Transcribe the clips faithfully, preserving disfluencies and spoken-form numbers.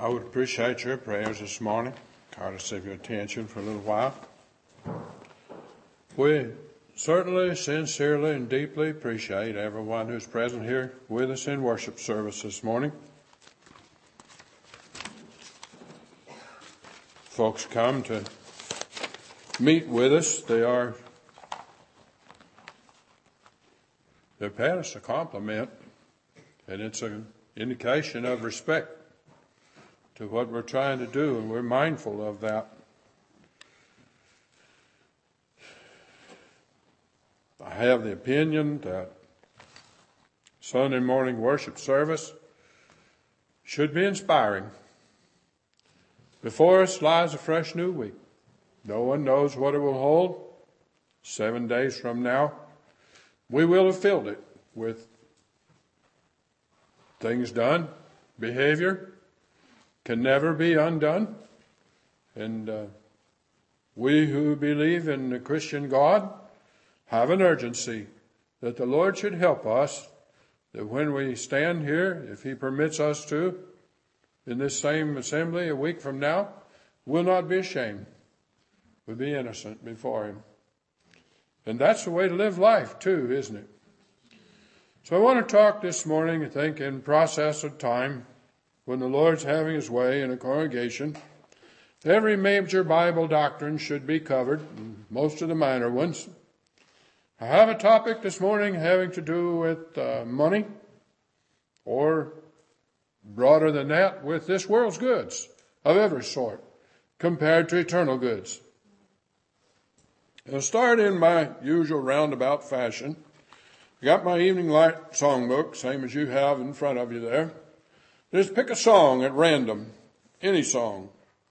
I would appreciate your prayers this morning, courtesy of your attention for a little while. We certainly, sincerely, and deeply appreciate everyone who's present here with us in worship service this morning. Folks come to meet with us. They are, they've paid us a compliment, and it's an indication of respect to what we're trying to do, and we're mindful of that. I have the opinion that Sunday morning worship service should be inspiring. Before us lies a fresh new week. No one knows what it will hold. Seven days from now, we will have filled it with things done, behavior can never be undone. And uh, we who believe in the Christian God have an urgency that the Lord should help us, that when we stand here, if He permits us to, in this same assembly a week from now, we'll not be ashamed. We'll be innocent before Him. And that's the way to live life too, isn't it? So I want to talk this morning, I think, in process of time, when the Lord's having His way in a congregation. Every major Bible doctrine should be covered, most of the minor ones. I have a topic this morning having to do with uh, money, or broader than that, with this world's goods of every sort, compared to eternal goods. I'll start in my usual roundabout fashion. I got my evening light songbook, same as you have in front of you there. Just pick a song at random, any song.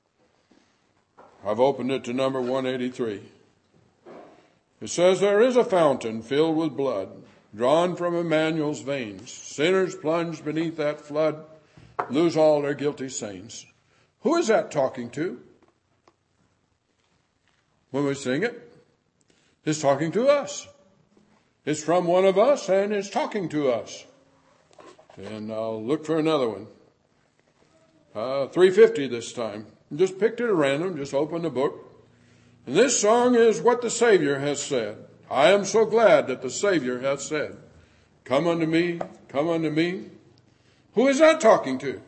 I've opened it to number one eighty-three. It says, "There is a fountain filled with blood, drawn from Emmanuel's veins. Sinners plunged beneath that flood, lose all their guilty stains." Who is that talking to? When we sing it, it's talking to us. It's from one of us, and it's talking to us. And I'll look for another one. Uh, three fifty this time. Just picked it at random, just opened the book. And this song is what the Savior has said. I am so glad that the Savior has said, "Come unto me, come unto me." Who is that talking to?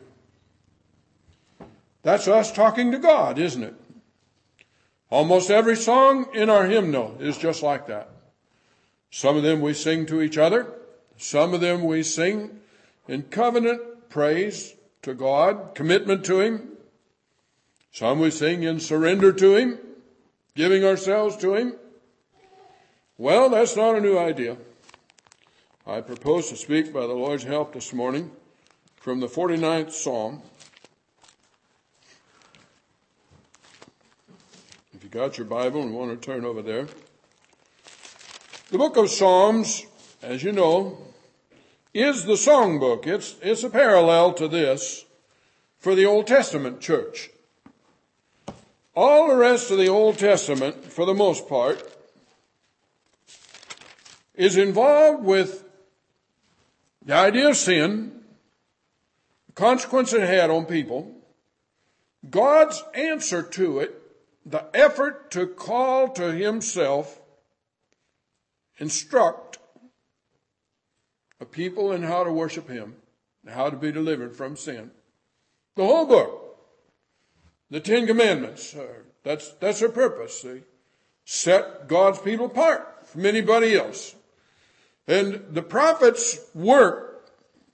That's us talking to God, isn't it? Almost every song in our hymnal is just like that. Some of them we sing to each other. Some of them we sing in covenant praise to God, commitment to Him. Some we sing in surrender to Him, giving ourselves to Him. Well, that's not a new idea. I propose to speak by the Lord's help this morning from the forty-ninth Psalm. If you got your Bible and want to turn over there. The book of Psalms, as you know, is the songbook. It's, it's a parallel to this for the Old Testament church. All the rest of the Old Testament, for the most part, is involved with the idea of sin, the consequence it had on people, God's answer to it, the effort to call to Himself, instruct a people in how to worship Him, and how to be delivered from sin. The whole book, the Ten Commandments, uh, that's, that's their purpose. They set God's people apart from anybody else. And the prophets work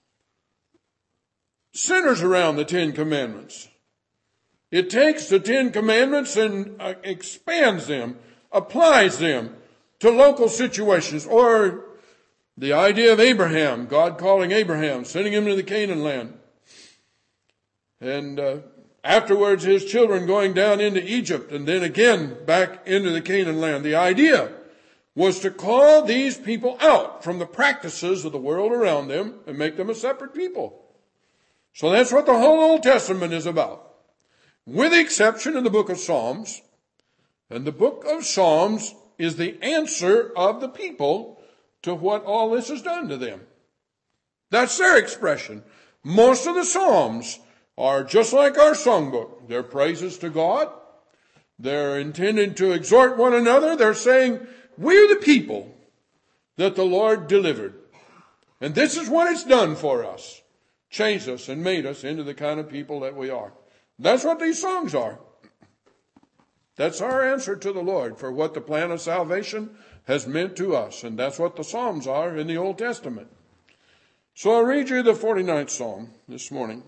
centers around the Ten Commandments. It takes the Ten Commandments and uh, expands them, applies them to local situations, or the idea of Abraham, God calling Abraham, sending him to the Canaan land. And uh, afterwards his children going down into Egypt and then again back into the Canaan land. The idea was to call these people out from the practices of the world around them and make them a separate people. So that's what the whole Old Testament is about, with the exception of the book of Psalms. And the book of Psalms is the answer of the people to what all this has done to them. That's their expression. Most of the Psalms are just like our songbook. They're praises to God. They're intended to exhort one another. They're saying, we're the people that the Lord delivered. And this is what it's done for us. Changed us and made us into the kind of people that we are. That's what these songs are. That's our answer to the Lord for what the plan of salvation has meant to us. And that's what the Psalms are in the Old Testament. So I'll read you the forty-ninth Psalm this morning.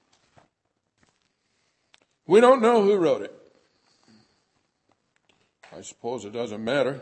We don't know who wrote it. I suppose it doesn't matter.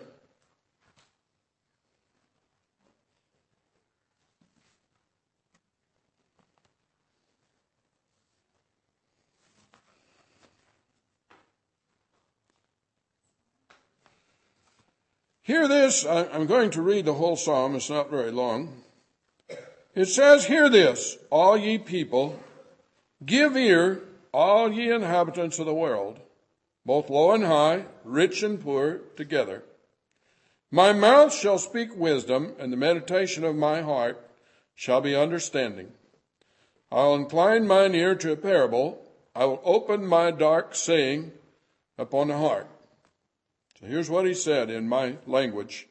Hear this. I'm going to read the whole psalm. It's not very long. It says, hear this, all ye people. Give ear, all ye inhabitants of the world, both low and high, rich and poor, together. My mouth shall speak wisdom, and the meditation of my heart shall be understanding. I will incline mine ear to a parable. I will open my dark saying upon the heart. So here's what he said in my language.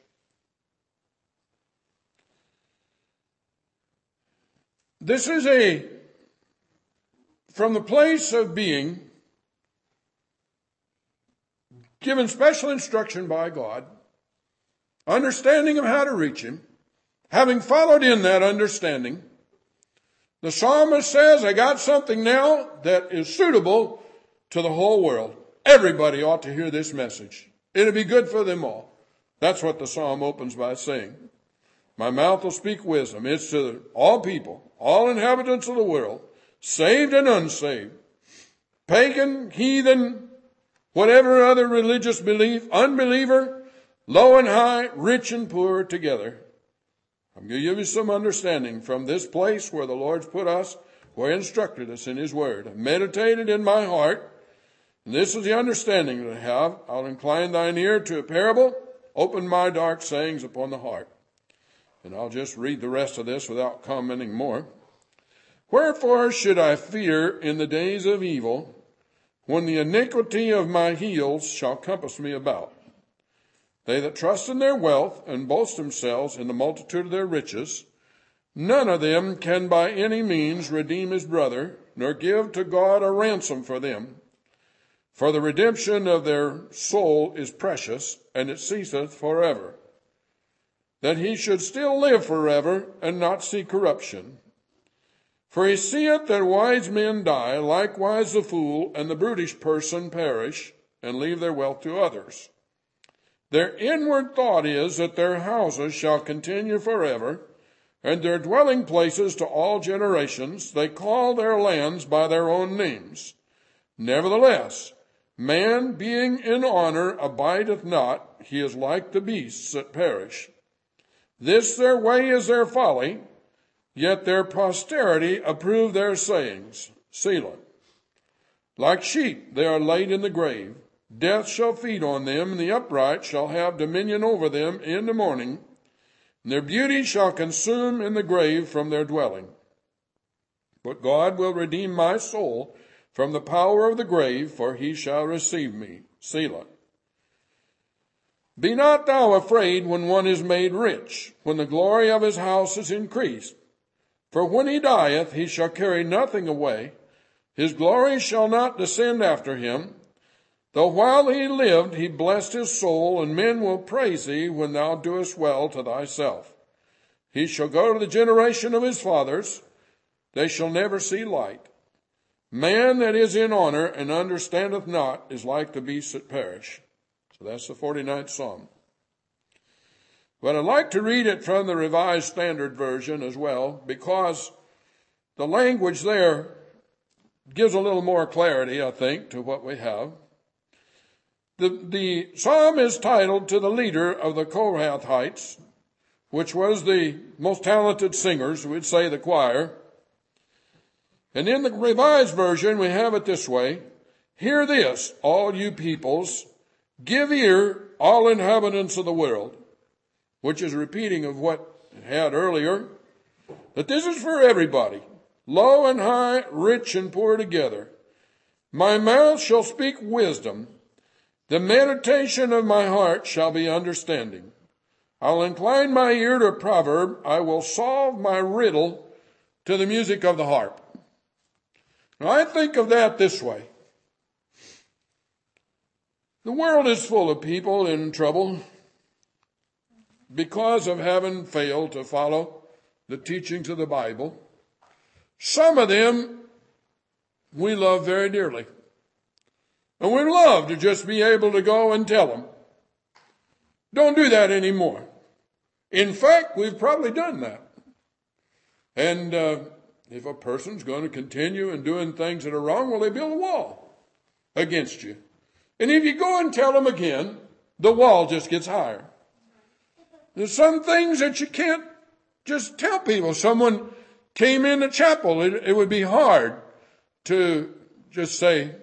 This is a, from the place of being given special instruction by God, understanding of how to reach him, having followed in that understanding, the psalmist says, I got something now that is suitable to the whole world. Everybody ought to hear this message. It'll be good for them all. That's what the psalm opens by saying. My mouth will speak wisdom. It's to all people, all inhabitants of the world, saved and unsaved, pagan, heathen, whatever other religious belief, unbeliever, low and high, rich and poor together. I'm going to give you some understanding from this place where the Lord's put us, where he instructed us in his word. I meditated in my heart. And this is the understanding that I have. I'll incline thine ear to a parable, open my dark sayings upon the heart. And I'll just read the rest of this without commenting more. Wherefore should I fear in the days of evil, when the iniquity of my heels shall compass me about? They that trust in their wealth and boast themselves in the multitude of their riches, none of them can by any means redeem his brother, nor give to God a ransom for them. For the redemption of their soul is precious, and it ceaseth forever. That he should still live forever, and not see corruption. For he seeth that wise men die, likewise the fool and the brutish person perish, and leave their wealth to others. Their inward thought is that their houses shall continue forever, and their dwelling places to all generations. They call their lands by their own names. Nevertheless, man being in honor abideth not, he is like the beasts that perish. This their way is their folly, yet their posterity approve their sayings. Selah. Like sheep they are laid in the grave. Death shall feed on them, and the upright shall have dominion over them in the morning. And their beauty shall consume in the grave from their dwelling. But God will redeem my soul from the power of the grave, for he shall receive me. Selah. Be not thou afraid when one is made rich, when the glory of his house is increased. For when he dieth, he shall carry nothing away. His glory shall not descend after him. Though while he lived, he blessed his soul, and men will praise thee when thou doest well to thyself. He shall go to the generation of his fathers. They shall never see light. Man that is in honor and understandeth not is like the beasts that perish. So that's the forty-ninth Psalm. But I'd like to read it from the Revised Standard Version as well, because the language there gives a little more clarity, I think, to what we have. The, the psalm is titled to the leader of the Kohathites, which was the most talented singers, we'd say the choir. And in the Revised Version, we have it this way. Hear this, all you peoples. Give ear, all inhabitants of the world. Which is a repeating of what it had earlier. That this is for everybody. low and high, rich and poor together. My mouth shall speak wisdom. The meditation of my heart shall be understanding. I'll incline my ear to a proverb. I will solve my riddle to the music of the harp. Now I think of that this way. The world is full of people in trouble because of having failed to follow the teachings of the Bible. Some of them we love very dearly. And we love to just be able to go and tell them. Don't do that anymore. In fact, we've probably done that. And uh, if a person's going to continue in doing things that are wrong, well, they build a wall against you. And if you go and tell them again, the wall just gets higher. There's some things that you can't just tell people. Someone came in the chapel, it, it would be hard to just say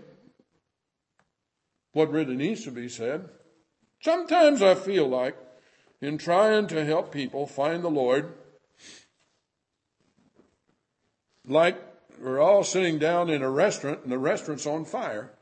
what really needs to be said. Sometimes I feel like in trying to help people find the Lord, like we're all sitting down in a restaurant and the restaurant's on fire.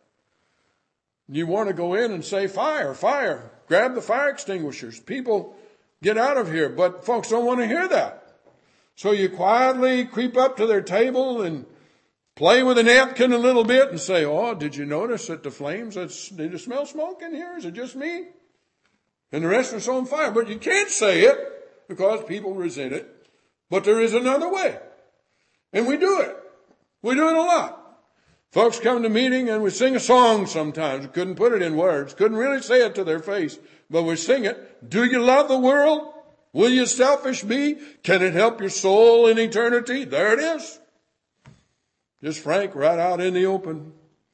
You want to go in and say, fire, fire, grab the fire extinguishers. People get out of here, but folks don't want to hear that. So you quietly creep up to their table and play with a napkin a little bit and say, oh, did you notice that the flames, it's, did you smell smoke in here? Is it just me? And the restaurant's on fire. But you can't say it because people resent it. But there is another way. And we do it. We do it a lot. Folks come to meeting and we sing a song sometimes. We couldn't put it in words. Couldn't really say it to their face. But we sing it. Do you love the world? Will you selfish be? Can it help your soul in eternity? There it is. Just frank, right out in the open.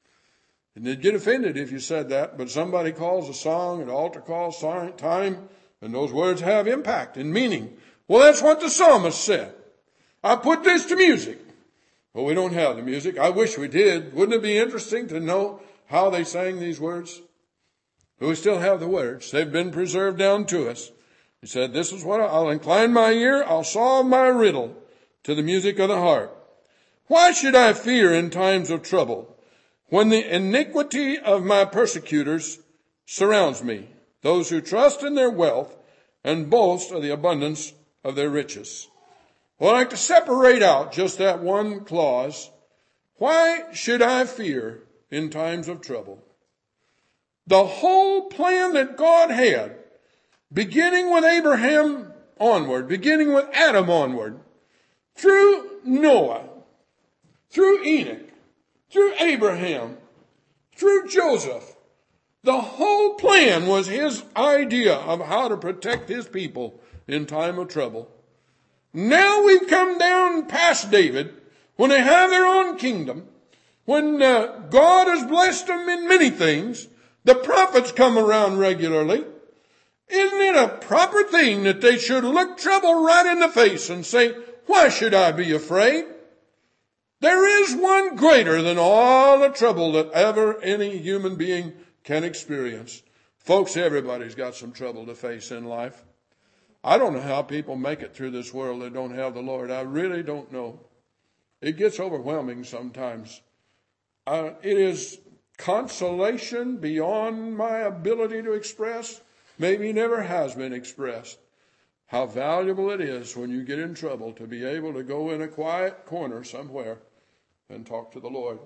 And they'd get offended if you said that, but somebody calls a song, an altar call, time, and those words have impact and meaning. Well, that's what the psalmist said. I put this to music. Well, we don't have the music. I wish we did. Wouldn't it be interesting to know how they sang these words? But we still have the words. They've been preserved down to us. He said, this is what I'll incline my ear. I'll solve my riddle to the music of the harp. Why should I fear in times of trouble when the iniquity of my persecutors surrounds me, those who trust in their wealth and boast of the abundance of their riches? Well, I'd like to separate out just that one clause. Why should I fear in times of trouble? The whole plan that God had, beginning with Abraham onward, beginning with Adam onward, through Noah, through Enoch, through Abraham, through Joseph, the whole plan was his idea of how to protect his people in time of trouble. Now we've come down past David, when they have their own kingdom, when uh, God has blessed them in many things, the prophets come around regularly. Isn't it a proper thing that they should look trouble right in the face and say, why should I be afraid? There is one greater than all the trouble that ever any human being can experience. Folks, everybody's got some trouble to face in life. I don't know how people make it through this world that don't have the Lord. I really don't know. It gets overwhelming sometimes. Uh, it is consolation beyond my ability to express. Maybe never has been expressed. How valuable it is when you get in trouble to be able to go in a quiet corner somewhere and talk to the Lord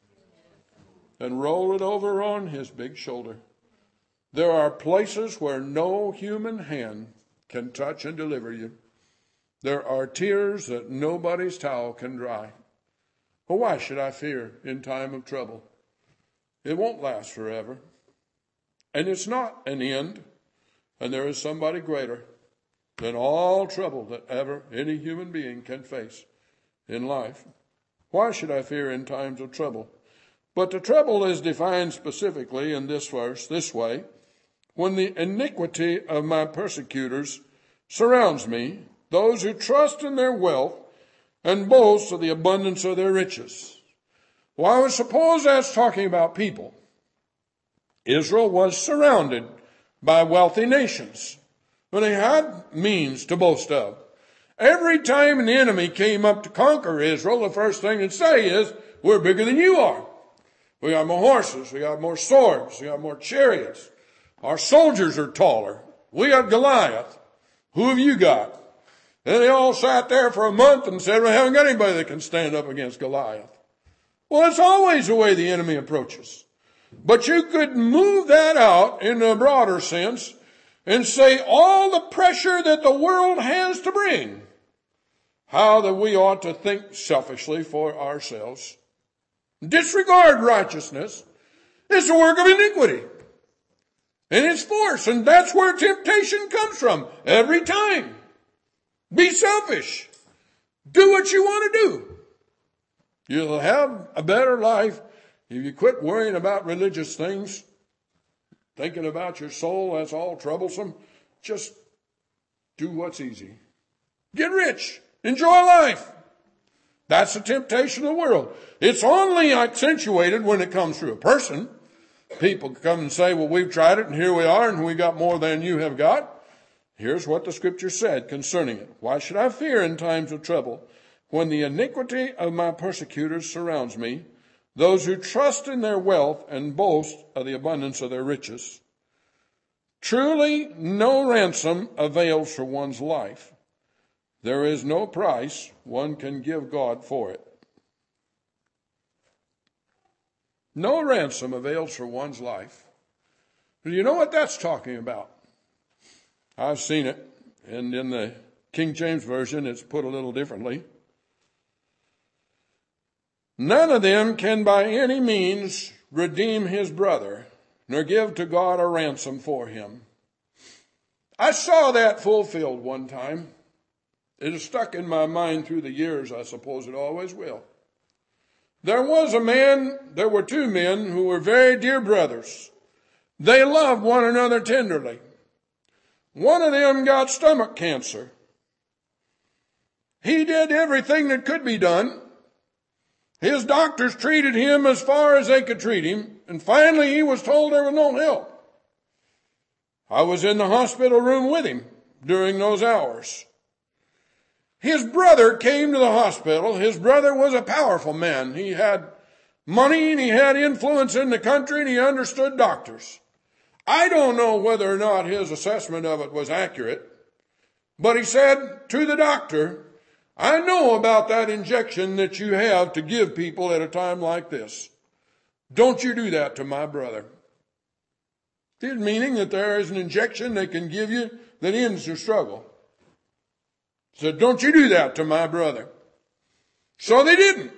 and roll it over on his big shoulder. There are places where no human hand can touch and deliver you. There are tears that nobody's towel can dry. Well, why should I fear in time of trouble? It won't last forever. And it's not an end. And there is somebody greater than all trouble that ever any human being can face in life. Why should I fear in times of trouble? But the trouble is defined specifically in this verse this way. When the iniquity of my persecutors surrounds me, those who trust in their wealth and boast of the abundance of their riches. Well, I would suppose that's talking about people. Israel was surrounded by wealthy nations, but they had means to boast of. Every time an enemy came up to conquer Israel, the first thing they'd say is, we're bigger than you are. We got more horses. We got more swords. We got more chariots. Our soldiers are taller. We got Goliath. Who have you got? And they all sat there for a month and said, we haven't got anybody that can stand up against Goliath. Well, it's always the way the enemy approaches. But you could move that out in a broader sense and say all the pressure that the world has to bring. How that we ought to think selfishly for ourselves. Disregard righteousness. It's a work of iniquity. And it's force. And that's where temptation comes from. Every time. Be selfish. Do what you want to do. You'll have a better life if you quit worrying about religious things. Thinking about your soul, that's all troublesome. Just do what's easy. Get rich. Enjoy life. That's the temptation of the world. It's only accentuated when it comes through a person. People come and say, well, we've tried it and here we are and we got more than you have got. Here's what the scripture said concerning it. Why should I fear in times of trouble when the iniquity of my persecutors surrounds me, those who trust in their wealth and boast of the abundance of their riches? Truly no ransom avails for one's life. There is no price one can give God for it. No ransom avails for one's life. Do you know what that's talking about? I've seen it, and in the King James Version it's put a little differently. None of them can by any means redeem his brother, nor give to God a ransom for him. I saw that fulfilled one time. It has stuck in my mind through the years. I suppose it always will. There was a man, there were two men who were very dear brothers. They loved one another tenderly. One of them got stomach cancer. He did everything that could be done. His doctors treated him as far as they could treat him, and finally he was told there was no help. I was in the hospital room with him during those hours. His brother came to the hospital. His brother was a powerful man. He had money and he had influence in the country and he understood doctors. I don't know whether or not his assessment of it was accurate, but he said to the doctor, I know about that injection that you have to give people at a time like this. Don't you do that to my brother. Meaning that there is an injection they can give you that ends your struggle. He said, don't you do that to my brother. So they didn't.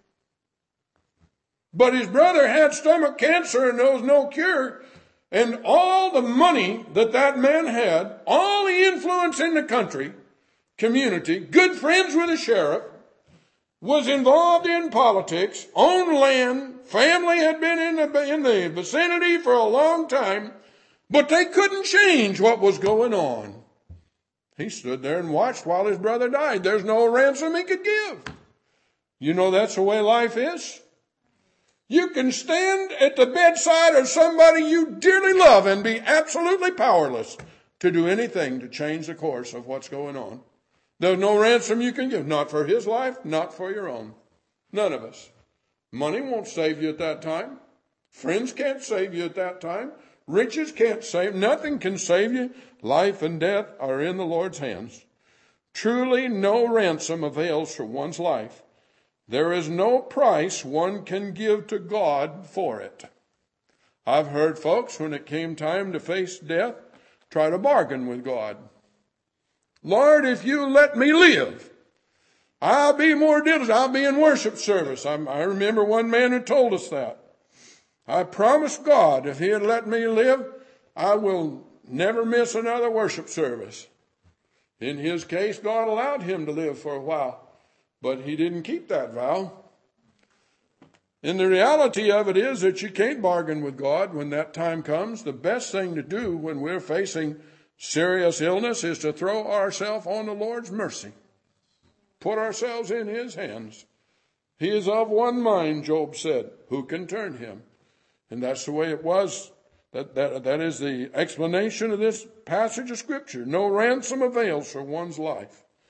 But his brother had stomach cancer and there was no cure. And all the money that that man had, all the influence in the country, community, good friends with the sheriff, was involved in politics, owned land, family had been in the, in the vicinity for a long time, but they couldn't change what was going on. He stood there and watched while his brother died. There's no ransom he could give. You know that's the way life is. You can stand at the bedside of somebody you dearly love and be absolutely powerless to do anything to change the course of what's going on. There's no ransom you can give, not for his life, not for your own. None of us. Money won't save you at that time. Friends can't save you at that time. Riches can't save. Nothing can save you. Life and death are in the Lord's hands. Truly no ransom avails for one's life. There is no price one can give to God for it. I've heard folks, when it came time to face death, try to bargain with God. Lord, if you let me live, I'll be more diligent. I'll be in worship service. I'm, I remember one man who told us that. I promised God if he had let me live, I will never miss another worship service. In his case, God allowed him to live for a while, but he didn't keep that vow. And the reality of it is that you can't bargain with God when that time comes. The best thing to do when we're facing serious illness is to throw ourselves on the Lord's mercy. Put ourselves in his hands. He is of one mind, Job said. Who can turn him? And that's the way it was. That, that, that is the explanation of this passage of Scripture. No ransom avails for one's life.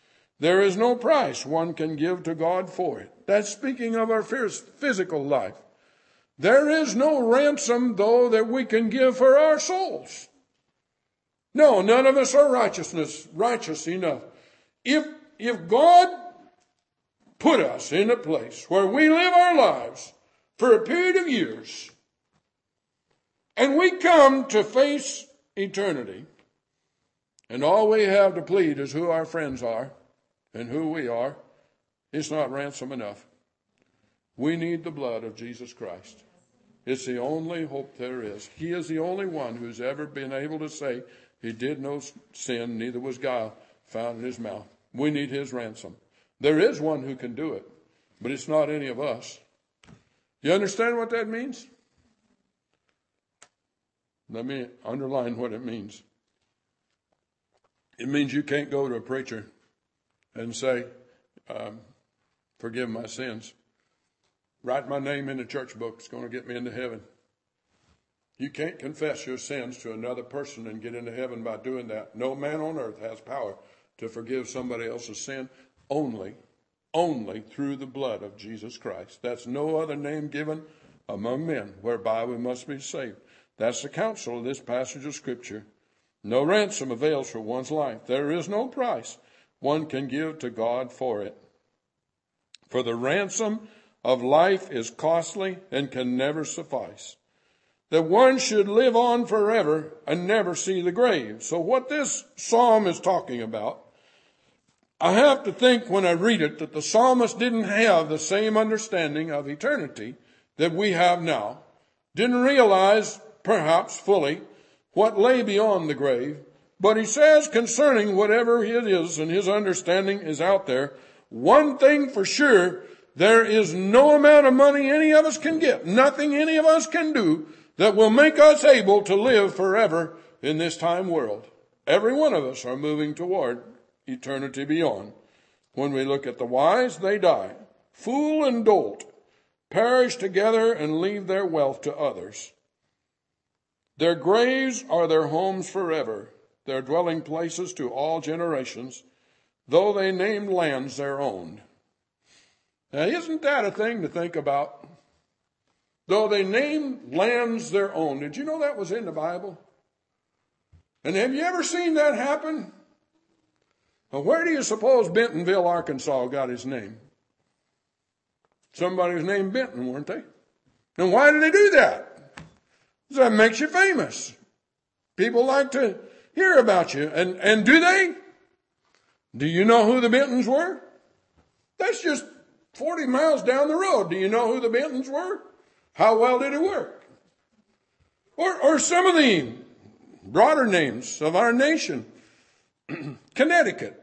There is no price one can give to God for it. That's speaking of our physical life. There is no ransom, though, that we can give for our souls. No, none of us are righteousness, righteous enough. If, if God put us in a place where we live our lives for a period of years, and we come to face eternity, and all we have to plead is who our friends are and who we are, it's not ransom enough. We need the blood of Jesus Christ. It's the only hope there is. He is the only one who's ever been able to say he did no sin, neither was guile found in his mouth. We need his ransom. There is one who can do it, but it's not any of us. You understand what that means? Let me underline what it means. It means you can't go to a preacher and say, um, forgive my sins. Write my name in the church book. It's going to get me into heaven. You can't confess your sins to another person and get into heaven by doing that. No man on earth has power to forgive somebody else's sin. Only, only through the blood of Jesus Christ. That's no other name given among men whereby we must be saved. That's the counsel of this passage of Scripture. No ransom avails for one's life. There is no price one can give to God for it. For the ransom of life is costly and can never suffice. That one should live on forever and never see the grave. So what this psalm is talking about, I have to think when I read it that the psalmist didn't have the same understanding of eternity that we have now. Didn't realize, perhaps fully, what lay beyond the grave. But he says concerning whatever it is, and his understanding is out there, one thing for sure, there is no amount of money any of us can get, nothing any of us can do that will make us able to live forever in this time world. Every one of us are moving toward eternity beyond. When we look at the wise, they die. Fool and dolt perish together and leave their wealth to others. Their graves are their homes forever, their dwelling places to all generations, though they named lands their own. Now, isn't that a thing to think about? Though they named lands their own. Did you know that was in the Bible? And have you ever seen that happen? Well, where do you suppose Bentonville, Arkansas got his name? Somebody was named Benton, weren't they? And why did they do that? That makes you famous. People like to hear about you. And, and do they? Do you know who the Bentons were? That's just forty miles down the road. Do you know who the Bentons were? How well did it work? Or, or some of the broader names of our nation. Connecticut.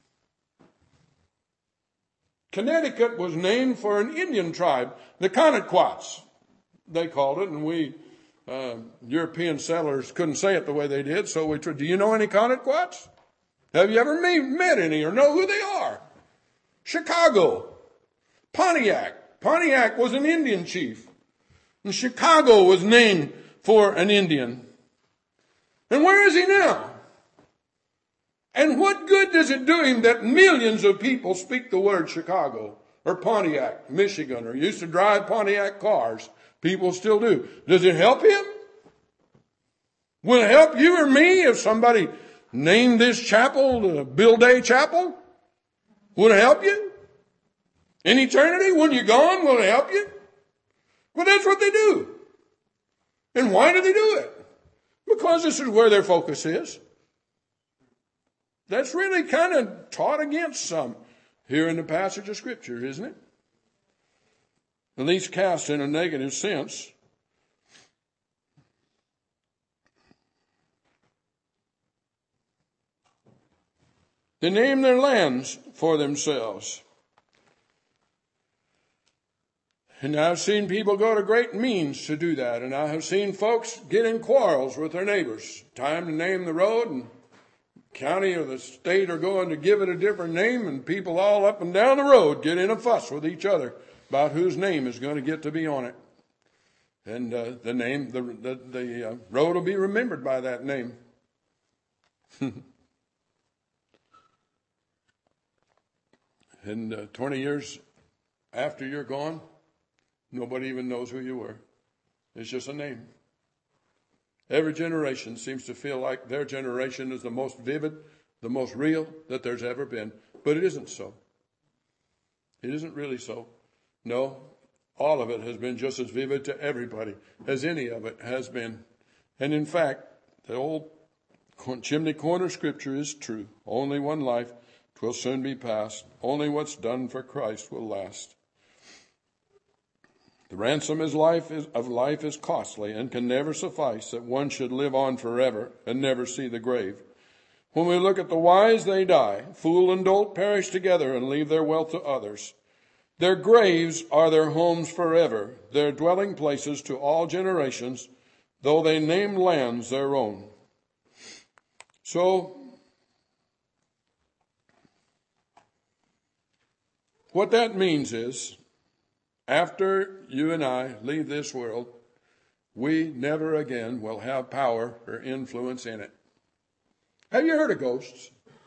Connecticut was named for an Indian tribe, the Connequots, they called it, and we uh, European settlers couldn't say it the way they did, so we tried. Do you know any Connequots? Have you ever met any or know who they are? Chicago, Pontiac. Pontiac was an Indian chief, and Chicago was named for an Indian. And where is he now? And what good does it do him that millions of people speak the word Chicago or Pontiac, Michigan, or used to drive Pontiac cars? People still do. Does it help him? Will it help you or me if somebody named this chapel the Bill Day Chapel? Would it help you? In eternity, when you're gone, will it help you? Well, that's what they do. And why do they do it? Because this is where their focus is. That's really kind of taught against some here in the passage of Scripture, isn't it? At least cast in a negative sense. They name their lands for themselves. And I've seen people go to great means to do that. And I have seen folks get in quarrels with their neighbors. Time to name the road, and county or the state are going to give it a different name, and people all up and down the road get in a fuss with each other about whose name is going to get to be on it. And uh, the name, the the, the uh, road will be remembered by that name. And uh, twenty years after you're gone, nobody even knows who you were. It's just a name. Every generation seems to feel like their generation is the most vivid, the most real that there's ever been. But it isn't so. It isn't really so. No, all of it has been just as vivid to everybody as any of it has been. And in fact, the old chimney corner scripture is true. Only one life, 'twill soon be past. Only what's done for Christ will last. The ransom is life is, of life is costly and can never suffice that one should live on forever and never see the grave. When we look at the wise, they die. Fool and dolt perish together and leave their wealth to others. Their graves are their homes forever, their dwelling places to all generations, though they name lands their own. So, what that means is, after you and I leave this world, we never again will have power or influence in it. Have you heard of ghosts?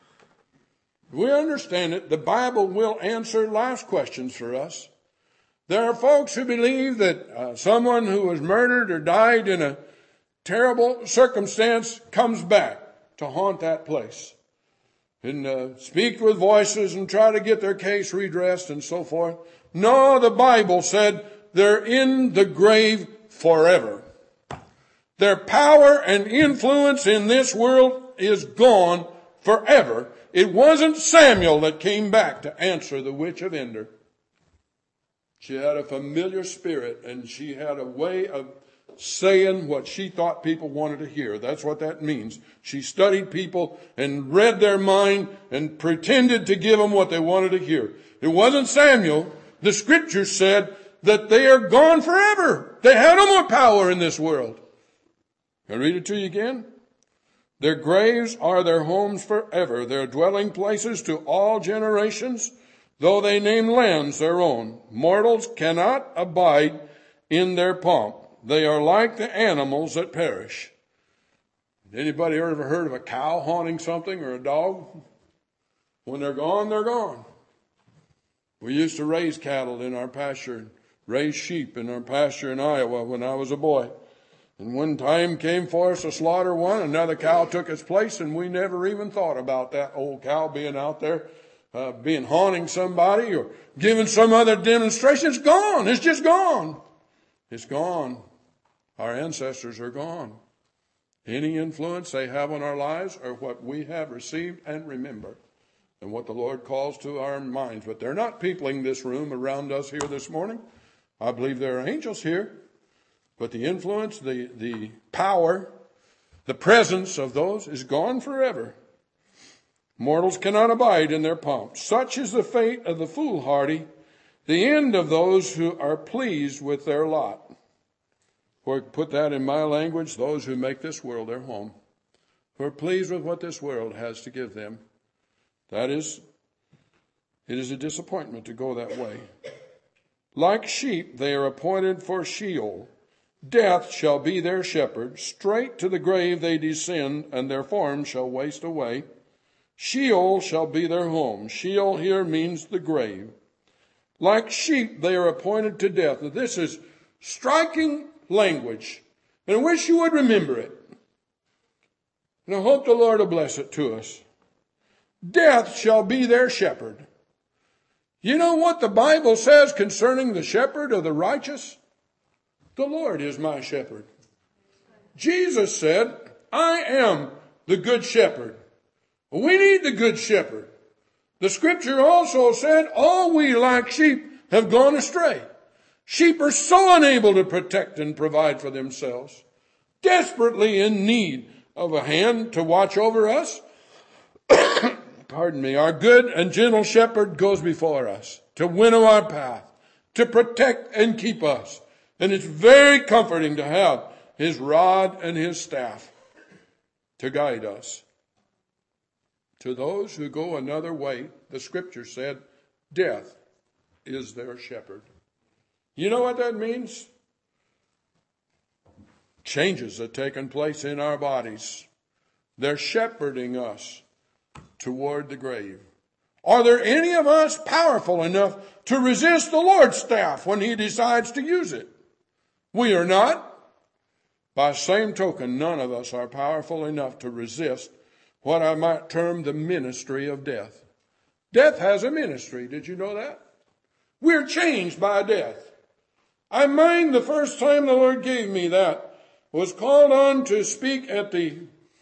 We understand it. The Bible will answer life's questions for us. There are folks who believe that uh, someone who was murdered or died in a terrible circumstance comes back to haunt that place and uh, speak with voices and try to get their case redressed and so forth. No, the Bible said they're in the grave forever. Their power and influence in this world is gone forever. It wasn't Samuel that came back to answer the witch of Endor. She had a familiar spirit, and she had a way of saying what she thought people wanted to hear. That's what that means. She studied people and read their mind and pretended to give them what they wanted to hear. It wasn't Samuel. The scripture said that they are gone forever. They have no more power in this world. Can I read it to you again? Their graves are their homes forever, their dwelling places to all generations, though they name lands their own. Mortals cannot abide in their pomp. They are like the animals that perish. Anybody ever heard of a cow haunting something or a dog? When they're gone, they're gone. We used to raise cattle in our pasture, raise sheep in our pasture in Iowa when I was a boy. And one time came for us to slaughter one, another cow took its place, and we never even thought about that old cow being out there, uh, being haunting somebody or giving some other demonstration. It's gone. It's just gone. It's gone. Our ancestors are gone. Any influence they have on our lives are what we have received and remember, and what the Lord calls to our minds. But they're not peopling this room around us here this morning. I believe there are angels here. But the influence, the, the power, the presence of those is gone forever. Mortals cannot abide in their pomp. Such is the fate of the foolhardy, the end of those who are pleased with their lot. Or put that in my language, those who make this world their home, who are pleased with what this world has to give them. That is, it is a disappointment to go that way. Like sheep, they are appointed for Sheol. Death shall be their shepherd. Straight to the grave they descend, and their forms shall waste away. Sheol shall be their home. Sheol here means the grave. Like sheep, they are appointed to death. Now, this is striking language, and I wish you would remember it. And I hope the Lord will bless it to us. Death shall be their shepherd. You know what the Bible says concerning the shepherd of the righteous? The Lord is my shepherd. Jesus said, I am the good shepherd. We need the good shepherd. The scripture also said, all we like sheep have gone astray. Sheep are so unable to protect and provide for themselves, desperately in need of a hand to watch over us. Pardon me. Our good and gentle shepherd goes before us to winnow our path, to protect and keep us. And it's very comforting to have his rod and his staff to guide us. To those who go another way, the scripture said, death is their shepherd. You know what that means? Changes have taken place in our bodies. They're shepherding us toward the grave. Are there any of us powerful enough to resist the Lord's staff when he decides to use it? We are not. By the same token, none of us are powerful enough to resist what I might term the ministry of death. Death has a ministry. Did you know that? We're changed by death. I mind the first time the Lord gave me that, was called on to speak at the,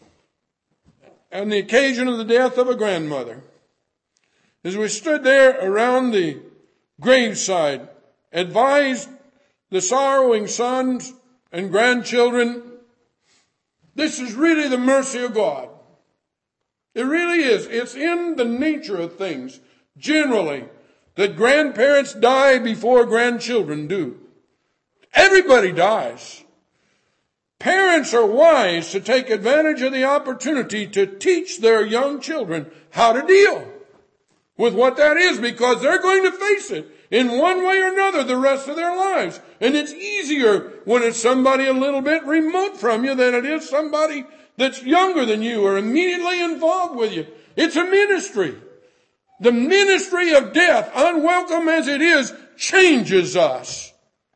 on the occasion of the death of a grandmother. As we stood there around the graveside, advised the sorrowing sons and grandchildren, this is really the mercy of God. It really is. It's in the nature of things, generally, that grandparents die before grandchildren do. Everybody dies. Parents are wise to take advantage of the opportunity to teach their young children how to deal with what that is, because they're going to face it in one way or another the rest of their lives. And it's easier when it's somebody a little bit remote from you than it is somebody that's younger than you or immediately involved with you. It's a ministry. The ministry of death, unwelcome as it is, changes us.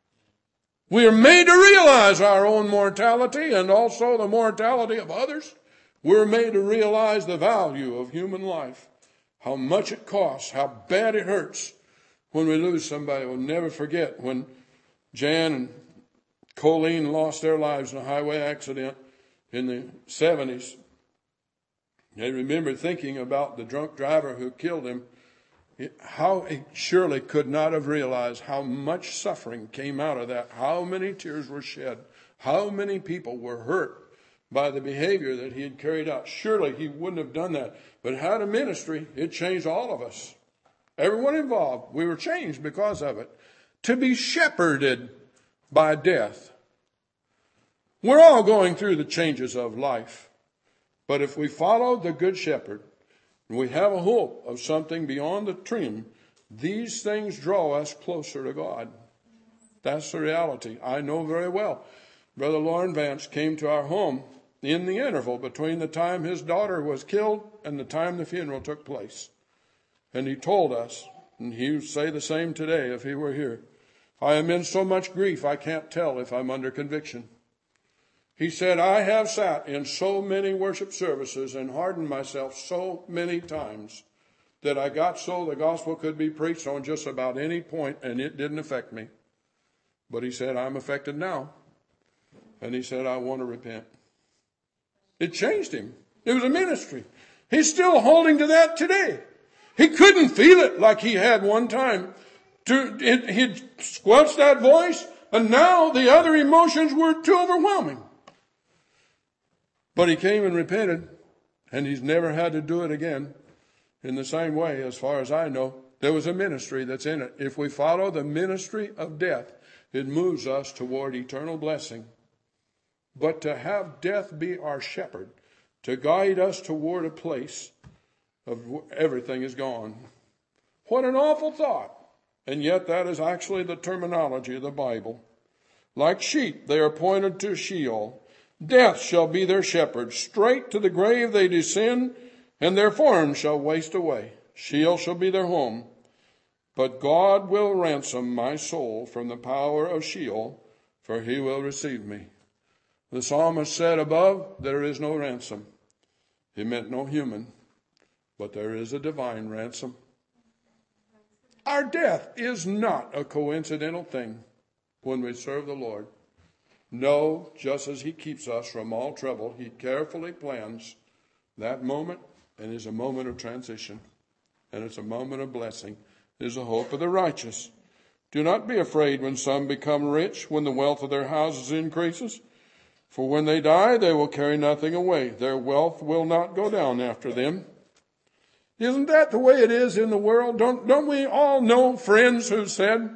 We are made to realize our own mortality and also the mortality of others. We're made to realize the value of human life, how much it costs, how bad it hurts when we lose somebody. We'll never forget when Jan and Colleen lost their lives in a highway accident in the seventies. They remember thinking about the drunk driver who killed him, how he surely could not have realized how much suffering came out of that, how many tears were shed, how many people were hurt by the behavior that he had carried out. Surely he wouldn't have done that. But had a ministry, it changed all of us. Everyone involved, we were changed because of it. To be shepherded by death. We're all going through the changes of life. But if we follow the Good Shepherd, and we have a hope of something beyond the dream, these things draw us closer to God. That's the reality. I know very well. Brother Lauren Vance came to our home in the interval between the time his daughter was killed and the time the funeral took place. And he told us, and he would say the same today if he were here, I am in so much grief I can't tell if I'm under conviction. He said, I have sat in so many worship services and hardened myself so many times that I got so the gospel could be preached on just about any point and it didn't affect me. But he said, I'm affected now. And he said, I want to repent. It changed him. It was a ministry. He's still holding to that today. He couldn't feel it like he had one time. To, it, he'd squelched that voice, and now the other emotions were too overwhelming. But he came and repented, and he's never had to do it again. In the same way, as far as I know, there was a ministry that's in it. If we follow the ministry of death, it moves us toward eternal blessing. But to have death be our shepherd, to guide us toward a place of everything is gone. What an awful thought. And yet that is actually the terminology of the Bible. Like sheep, they are pointed to Sheol. Death shall be their shepherd. Straight to the grave they descend, and their forms shall waste away. Sheol shall be their home. But God will ransom my soul from the power of Sheol, for he will receive me. The psalmist said above, there is no ransom. He meant no human, but there is a divine ransom. Our death is not a coincidental thing when we serve the Lord. No, just as he keeps us from all trouble, he carefully plans that moment, and is a moment of transition, and it's a moment of blessing. It is the hope of the righteous. Do not be afraid when some become rich, when the wealth of their houses increases. For when they die, they will carry nothing away. Their wealth will not go down after them. Isn't that the way it is in the world? Don't, don't we all know friends who said,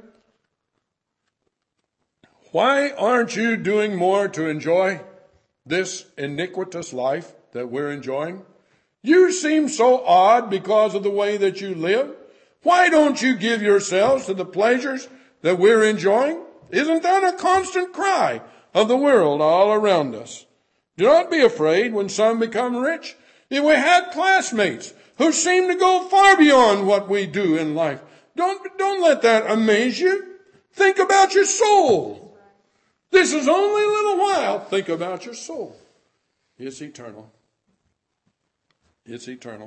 why aren't you doing more to enjoy this iniquitous life that we're enjoying? You seem so odd because of the way that you live. Why don't you give yourselves to the pleasures that we're enjoying? Isn't that a constant cry of the world all around us? Do not be afraid when some become rich. If we had classmates who seem to go far beyond what we do in life. Don't, don't let that amaze you. Think about your soul. This is only a little while. Think about your soul. It's eternal. It's eternal.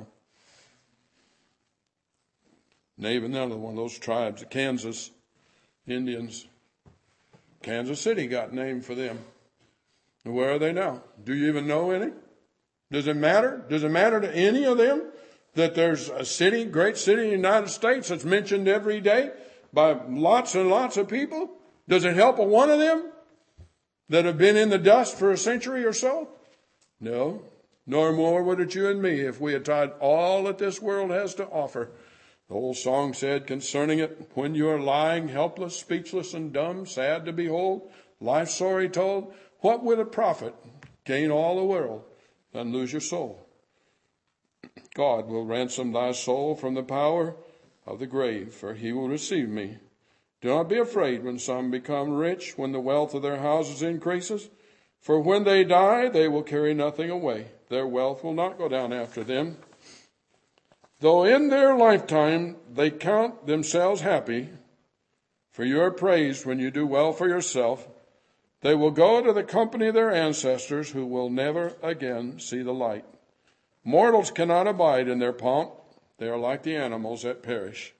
Name another one of those tribes, the Kansas Indians. Kansas City got named for them. And where are they now? Do you even know any? Does it matter? Does it matter to any of them that there's a city, great city in the United States that's mentioned every day by lots and lots of people? Does it help a one of them that have been in the dust for a century or so? No. Nor more would it you and me if we had tried all that this world has to offer. The old song said concerning it, when you are lying helpless, speechless, and dumb, sad to behold, life sorry told, what would it profit? Gain all the world and lose your soul. God will ransom thy soul from the power of the grave, for he will receive me. Do not be afraid when some become rich, when the wealth of their houses increases. For when they die, they will carry nothing away. Their wealth will not go down after them. Though in their lifetime they count themselves happy, for you are praised when you do well for yourself, they will go to the company of their ancestors who will never again see the light. Mortals cannot abide in their pomp. They are like the animals that perish.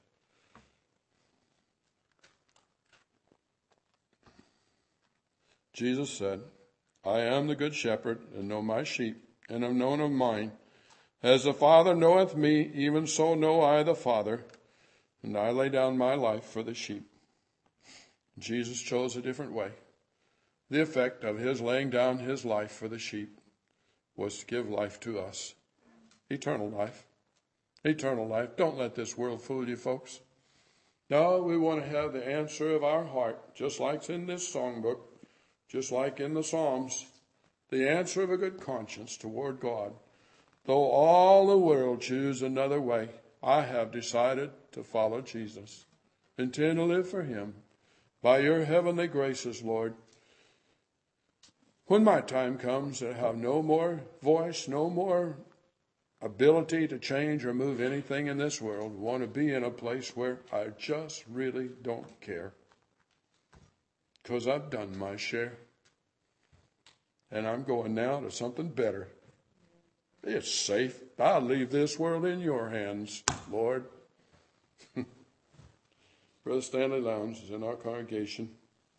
Jesus said, I am the good shepherd, and know my sheep, and am known of mine. As the Father knoweth me, even so know I the Father, and I lay down my life for the sheep. Jesus chose a different way. The effect of his laying down his life for the sheep was to give life to us. Eternal life. Eternal life. Don't let this world fool you, folks. No, we want to have the answer of our heart, just like it's in this songbook, just like in the Psalms, the answer of a good conscience toward God. Though all the world choose another way, I have decided to follow Jesus. Intend to live for him. By your heavenly graces, Lord, when my time comes, I have no more voice, no more ability to change or move anything in this world. I want to be in a place where I just really don't care. Because I've done my share. And I'm going now to something better. It's safe. I'll leave this world in your hands, Lord. Brother Stanley Lowndes is in our congregation.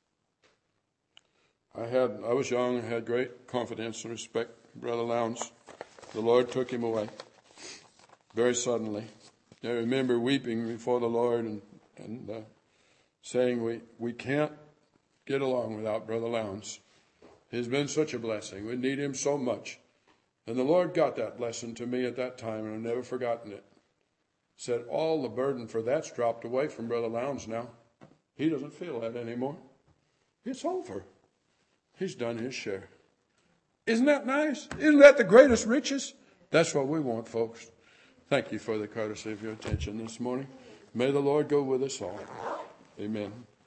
I had, I was young, I had great confidence and respect for Brother Lowndes. The Lord took him away very suddenly. I remember weeping before the Lord and, and uh, saying we, we can't get along without Brother Lowndes. He's been such a blessing. We need him so much. And the Lord got that lesson to me at that time, and I've never forgotten it. Said all the burden for that's dropped away from Brother Lowndes now. He doesn't feel that anymore. It's over. He's done his share. Isn't that nice? Isn't that the greatest riches? That's what we want, folks. Thank you for the courtesy of your attention this morning. May the Lord go with us all. Amen.